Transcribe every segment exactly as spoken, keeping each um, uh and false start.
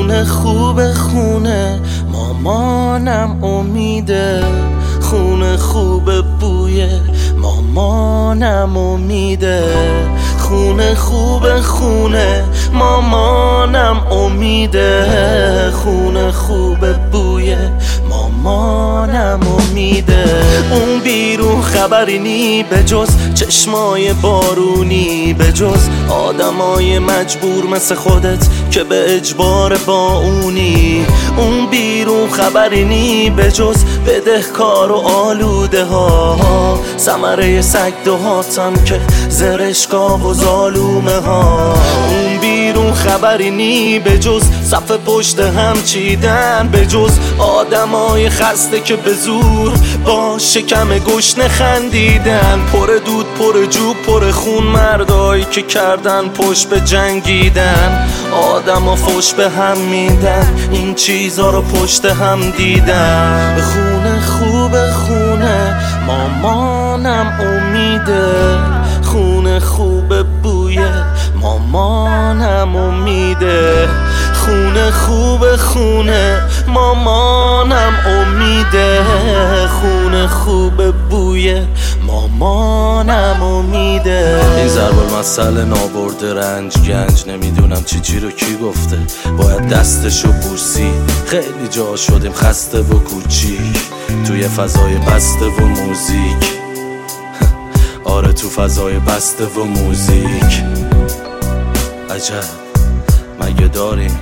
خونه خوب خونه مامانم امیده، خونه خوب بوی مامانم امیده، خونه خوب خونه مامانم امیده، خونه خوب بوی مامانم امیده. اون بیرون خبری نی به جز چشمای بارونی، به جز آدمای مجبور مثل خودت که به اجبار با اونی. اون بیرون خبری نی به جز بدهکار و آلوده ها، ثمره سگ دهاتم که زرشکا و ظالومه ها. اون بیرون خبری نی به جز صف پشت هم چیدن، به جز آدمای خسته که به زور با شکم گشنه خندیدن. پر دود پر جوب پر خون مردایی که کردن پشت به جنگیدن، آدما فوش به هم میدن این چیزا رو پشت هم دیدن. خونه خوب خونه مامانم امیده، خونه خوب بوی مامانم امیده، خونه خوب خونه مامانم امیده، خونه خوب بوی مامانم امیده. این ضرب المثل نابرده رنج گنج، نمیدونم چی چی رو کی گفته، باید دستشو بوسی. خیلی جا شدیم خسته و کوچیک توی فضای بسته و موزیک، آره تو فضای بسته و موزیک. عجب مگه داریم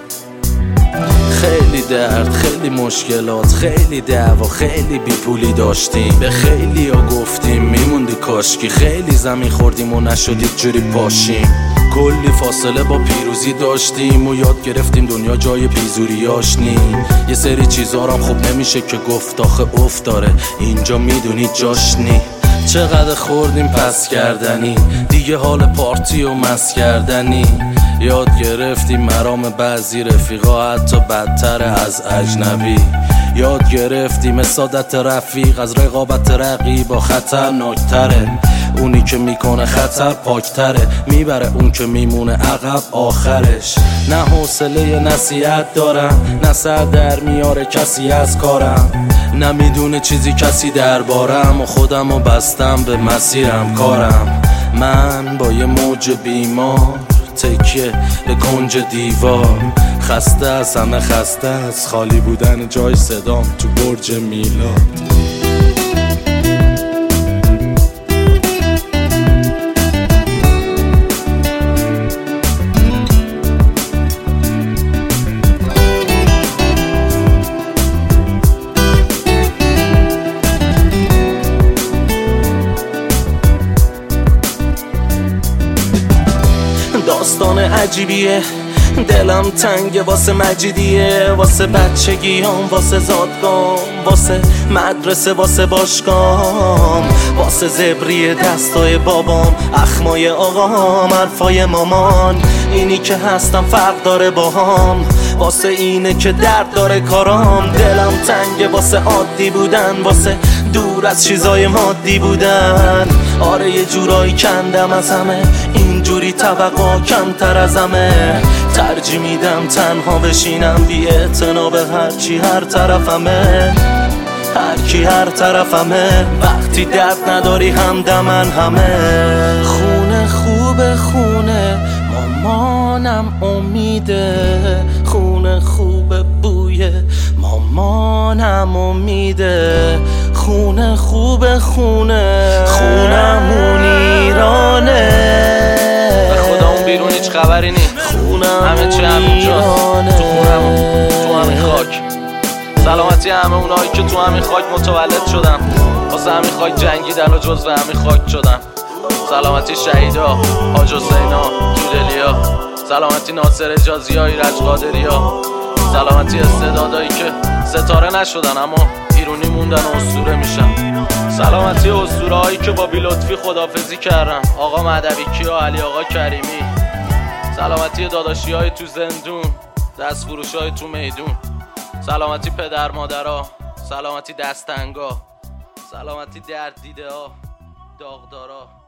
خیلی درد، خیلی مشکلات، خیلی دعوا، خیلی بیپولی داشتیم، به خیلی ها گفتیم میموندی کاشکی، خیلی زمین خوردیم و نشدید جوری پاشیم. کلی فاصله با پیروزی داشتیم و یاد گرفتیم دنیا جای بیزوریاش نی. یه سری چیزا هم خوب نمیشه که گفت، آخه افت داره اینجا میدونی جاش نی. چقدر خوردیم پس کردنی، دیگه حال پارتی و مس کردنی. یاد گرفتیم مرام بعضی رفیقا حتی بدتر از اجنبی. یاد گرفتیم سادت رفیق از رقابت رقیبا خطرناکتره. اونی که میکنه خطر پاکتره، میبره اون که میمونه عقب آخرش. نه حوصله نصیحت دارم، نه سر در میاره کسی از کارم، نمیدونه چیزی کسی دربارم و خودمو بستم به مسیرم کارم. من با یه موج بیمار تکیه به کنج دیوار، خسته از همه خسته از خالی بودن جای صدام تو برج میلاد. داستان عجیبیه، دلم تنگه واسه مجیدیه، واسه بچگیام، واسه زادگام، واسه مدرسه، واسه باشگام، واسه زبری دستای بابام، اخمای آقام، حرفای مامان. اینی که هستم فرق داره باهام، واسه اینه که درد داره کارام. دلم تنگه واسه عادی بودن، واسه دور از چیزای مادی بودن. آره یه جورایی کندم از همه، اینجوری توقع کمتر از همه. ترجیح میدم تنها بشینم بی اعتنا به هرچی هر طرفمه، هر کی هر طرفمه. وقتی درد نداری همدمن همه. خونه خوب خونه مامانم امیده، خونه خوب بوی مامانم امیده، خونه خوب خونه خونمون ایرانه. به خدا اون بیرون هیچ خبری نی، همه چی همینجاست تو خونمون، تو همین خاک. سلامتی همه اونایی که تو همین خاک متولد شدن، واسه همین خاک جنگیدن و جزو همین خاک شدن. سلامتی شهیدا، حاج حسینا، جودلیا، سلامتی ناصر اجازی ها، ایرج قادری ها، سلامتی استعدادایی که ستاره نشدن اما ایرونی موندن و اسطوره میشن. سلامتی اسطوره هایی که با بی لطفی خدافزی کردن، آقا مهدوی کیا، علی آقا کریمی. سلامتی داداشی های تو زندون، دست فروش های تو میدون. سلامتی پدر مادرها، سلامتی دستنگا، سلامتی درد دیده ها، داغدارا.